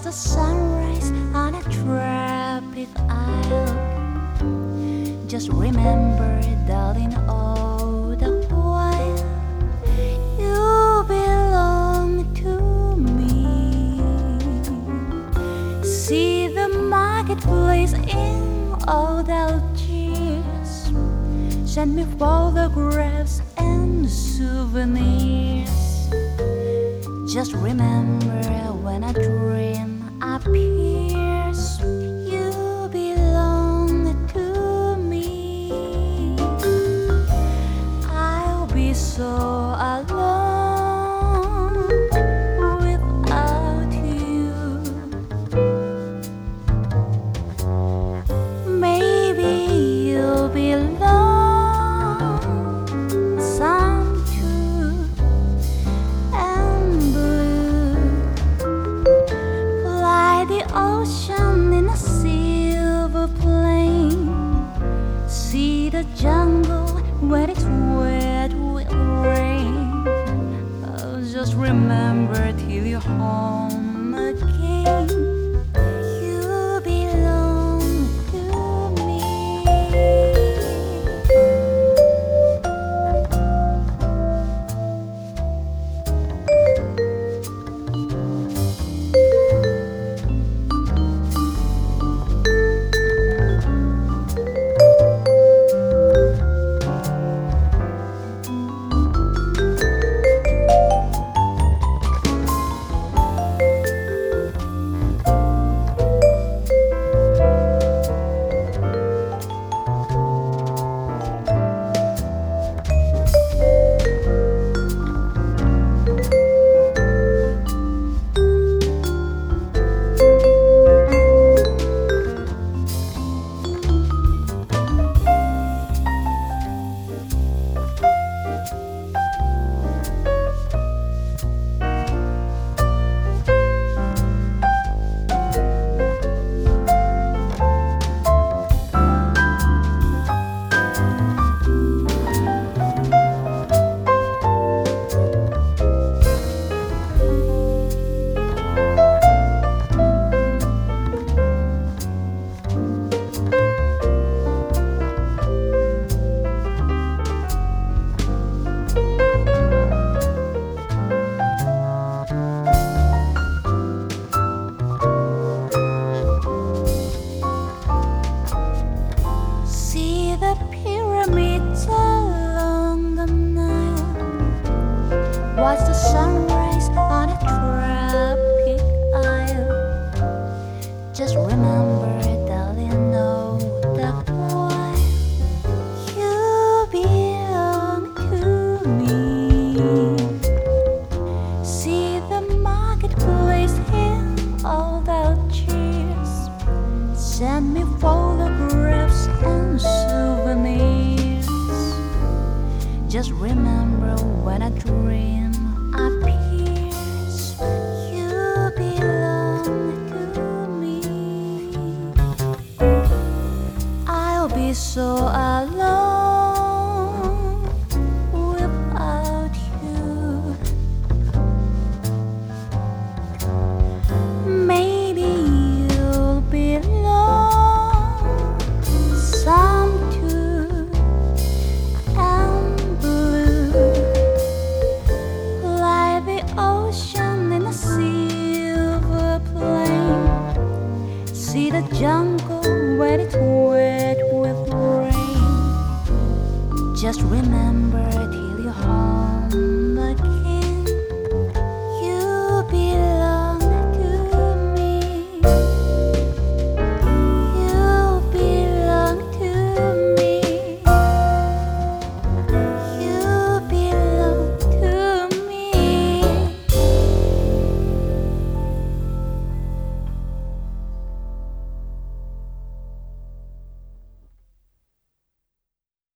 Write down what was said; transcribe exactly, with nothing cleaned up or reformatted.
the sunrise on a tropic isle. Just remember, darling, all the while you belong to me. See the marketplace in all Algiers. Send me photographs and souvenirs. Just remember, when a dream appears, you belong to me. I'll be so alone without you. Maybe you'll belong ocean in a silver plane. See the jungle when it's wet with rain. Oh, just remember till you're home again, you belong to me. The pyramids along the Nile. Watch the sunrise on a tropic isle. Just remember, darling, all the while you belong to me. See the marketplace in all Algiers. Send me photographs and souvenirs. Just remember, when I dream